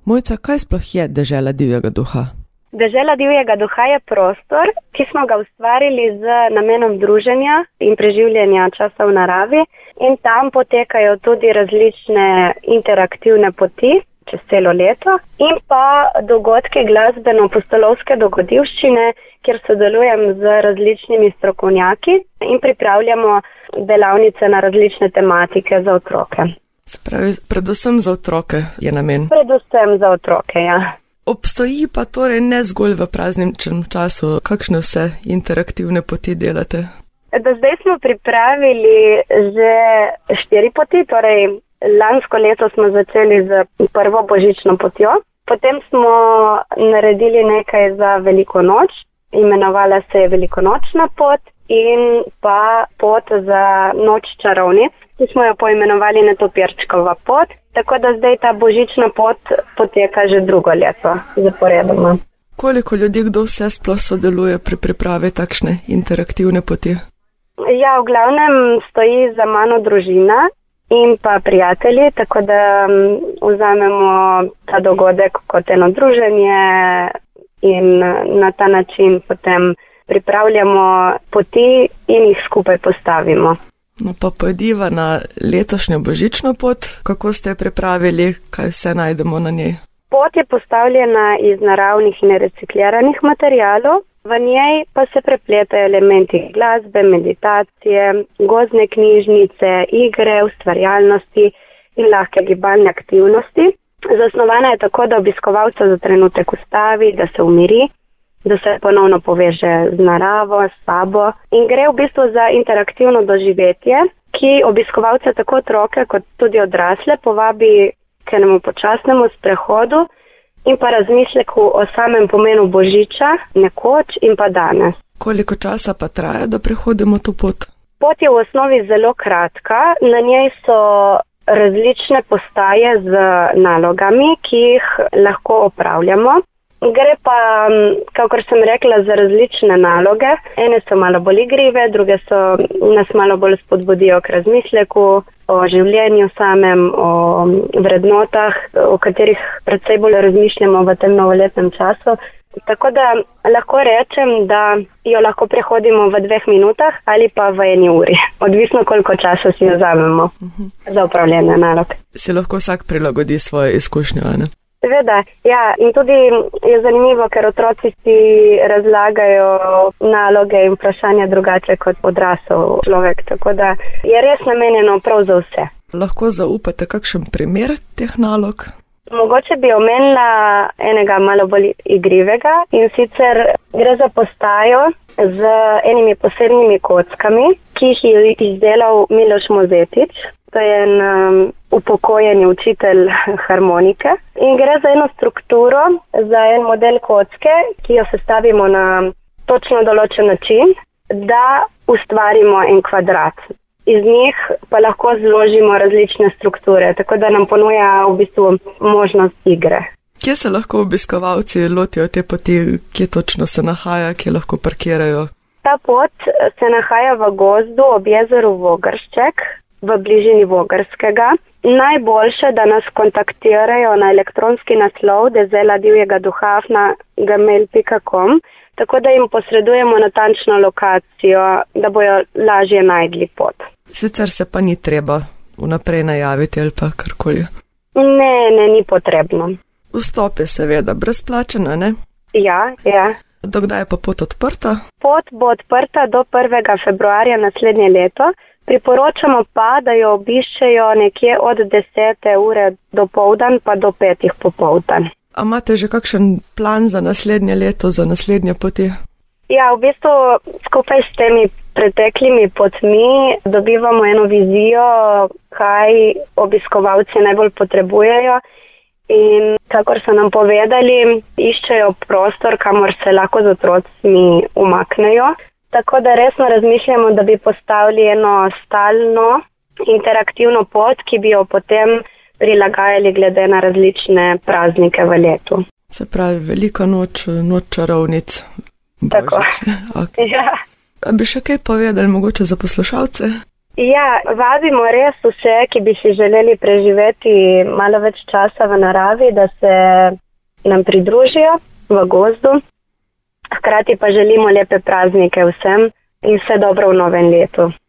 Mojca, kaj sploh je Dežela divjega duha? Dežela divjega duha je prostor, ki smo ga ustvarili z namenom druženja in preživljanja časa v naravi in tam potekajo tudi različne interaktivne poti čez celo leto in pa dogodki glasbeno-pustolovske dogodivščine, kjer sodelujem z različnimi strokovnjaki in pripravljamo delavnice na različne tematike za otroke. Spravi, predvsem za otroke je namen. Predvsem za otroke, ja. Obstoji pa torej ne zgolj v prazničnem času. Kakšne vse interaktivne poti delate? Do zdaj smo pripravili že 4 poti, torej lansko leto smo začeli z prvo božično potjo, potem smo naredili nekaj za Veliko noč, imenovala se je Velikonočna pot in pa pot za noč čarovnic, ki smo jo poimenovali Netopirčkova pot, tako da zdaj ta božična pot poteka že drugo leto zaporedoma. Koliko ljudi, kdo vse sploh sodeluje pri pripravi takšne interaktivne poti? Ja, v glavnem stoji za mano družina in pa prijatelji, tako da vzamemo ta dogodek kot eno druženje in na ta način potem pripravljamo poti in jih skupaj postavimo. No pa pojdiva na letošnjo božično pot. Kako ste jo pripravili, kaj vse najdemo na njej? Pot je postavljena iz naravnih in recikliranih materialov, v njej pa se prepletajo elementi glasbe, meditacije, gozdne knjižnice, igre, ustvarjalnosti in lahke gibalne aktivnosti. Zasnovana je tako, da obiskovalca za trenutek ustavi, da se umiri, da se ponovno poveže z naravo, s sabo in gre v bistvu za interaktivno doživetje, ki obiskovalce tako otroke kot tudi odrasle povabi k enemu počasnemu sprehodu in pa razmisleku o samem pomenu božiča, nekoč in pa danes. Koliko časa pa traja, da prehodimo to pot? Pot je v osnovi zelo kratka, na njej so različne postaje z nalogami, ki jih lahko opravljamo. Gre pa, kakor sem rekla, za različne naloge. Ene so malo bolj igrive, druge so nas malo bolj spodbudijo k razmisleku o življenju samem, o vrednotah, o katerih predvsej bolj razmišljamo v tem novoletnem času. Tako da lahko rečem, da jo lahko prehodimo v 2 minutah ali pa v 1 uri. Odvisno, koliko časa si vzamemo za upravljanje nalog. Si lahko vsak prilagodi svoje izkušnje, ne? Seveda, ja, in tudi je zanimivo, ker otroci si razlagajo naloge in vprašanja drugače kot odrasel človek, tako da je res namenjeno prav za vse. Lahko zaupate kakšen primer teh nalog? Mogoče bi omenila enega malo bolj igrivega in sicer gre za postajo z enimi posebnimi kockami, ki jih je izdelal Miloš Mozetič. To je en upokojeni učitelj harmonike in gre za eno strukturo, za en model kocke, ki jo sestavimo na točno določen način, da ustvarimo en kvadrat. Iz njih pa lahko zložimo različne strukture, tako da nam ponuja v bistvu možnost igre. Kje se lahko obiskovalci lotijo te poti, kje točno se nahaja, kje lahko parkirajo? Ta pot se nahaja v gozdu ob jezeru Vogršček, v bližini Vogrskega. Najboljše, da nas kontaktirajo na elektronski naslov dezeladivjegaduha@gmail.com, tako da jim posredujemo natančno lokacijo, da bojo lažje najdli pot. Sicer se pa ni treba vnaprej najaviti ali pa karkoli? Ne, ni potrebno. Vstop je seveda brezplačen, ne? Ja. Do kdaj je pa pot odprta? Pot bo odprta do 1. februarja naslednje leto. Priporočamo pa, da jo obiščejo nekje od 10. ure dopoldan pa do 5. popoldan. A imate že kakšen plan za naslednje leto, za naslednje poti? Ja, v bistvu skupaj s temi preteklimi potmi dobivamo eno vizijo, kaj obiskovalci najbolj potrebujejo in kakor so nam povedali, iščejo prostor, kamor se lahko z otrocmi umaknejo. Tako da resno razmišljamo, da bi postavili eno stalno interaktivno pot, ki bi jo potem prilagajali glede na različne praznike v letu. Se pravi, velika noč, noč čarovnic. Tako. Okay. Ja. A bi še kaj povedali mogoče za poslušalce? Ja, vabimo res vse, ki bi si želeli preživeti malo več časa v naravi, da se nam pridružijo v gozdu. Hkrati pa želimo lepe praznike vsem in vse dobro v novem letu.